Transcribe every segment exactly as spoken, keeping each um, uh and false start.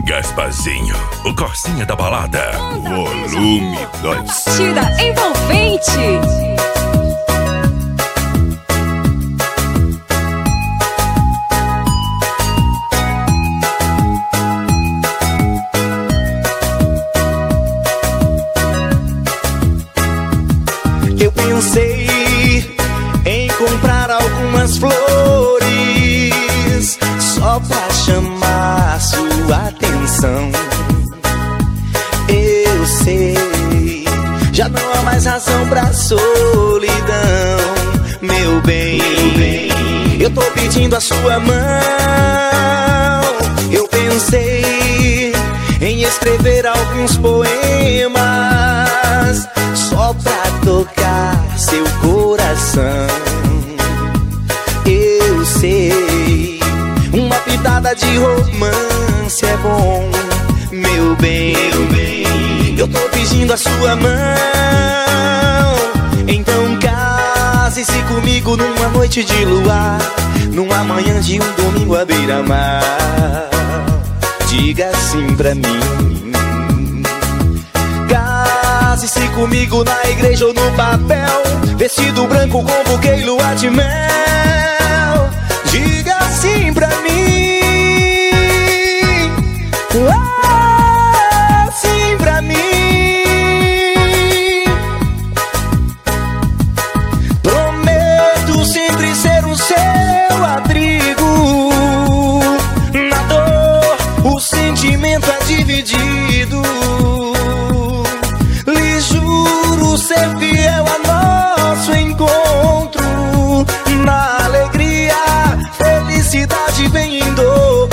Gasparzinho, o Corsinha da balada. Volume dois. Tira envolvente. Eu pensei em comprar algumas flores só pra chamar sua atenção. Eu sei, já não há mais razão pra solidão. Meu bem, eu tô pedindo a sua mão. Eu pensei em escrever alguns poemas só pra tocar seu coração. Eu sei, uma pitada de romance é bom. Meu bem, eu tô pedindo a sua mão. Então case-se comigo numa noite de luar, numa manhã de um domingo à beira-mar. Diga sim pra mim. Case-se comigo na igreja ou no papel, vestido branco com buquê e lua de mel. Diga sim pra mim. Ah, sim pra mim. Prometo sempre ser o seu abrigo. Na dor, o sentimento é dividido. Lhe juro ser fiel a nosso encontro. Na alegria, felicidade vem em dobro.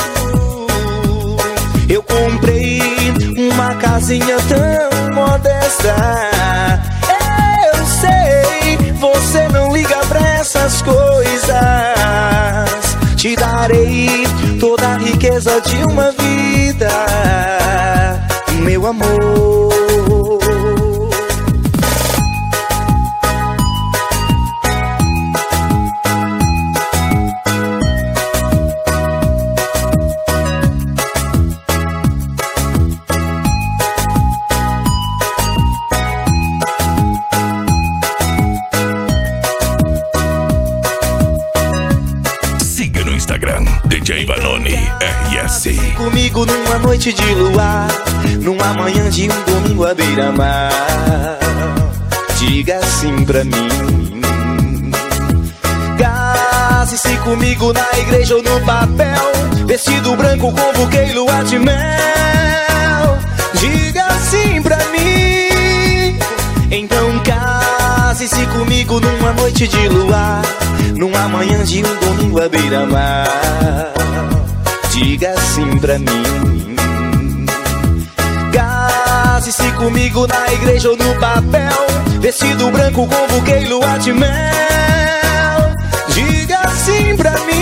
Eu comprei uma casinha tão modesta. Eu sei, você não liga pra essas coisas. Te darei toda a riqueza de uma vida, meu amor. D J Vanoni R S. Comigo numa noite de luar, numa manhã de um domingo à beira-mar. Diga sim pra mim. Case-se comigo na igreja ou no papel, vestido branco com buquê e lua de mel. Diga sim pra mim. Então case-se comigo numa noite de luar, numa manhã de um domingo à beira-mar. Diga sim pra mim. Case-se comigo na igreja ou no papel, vestido branco com buquê e lua de mel. Diga sim pra mim.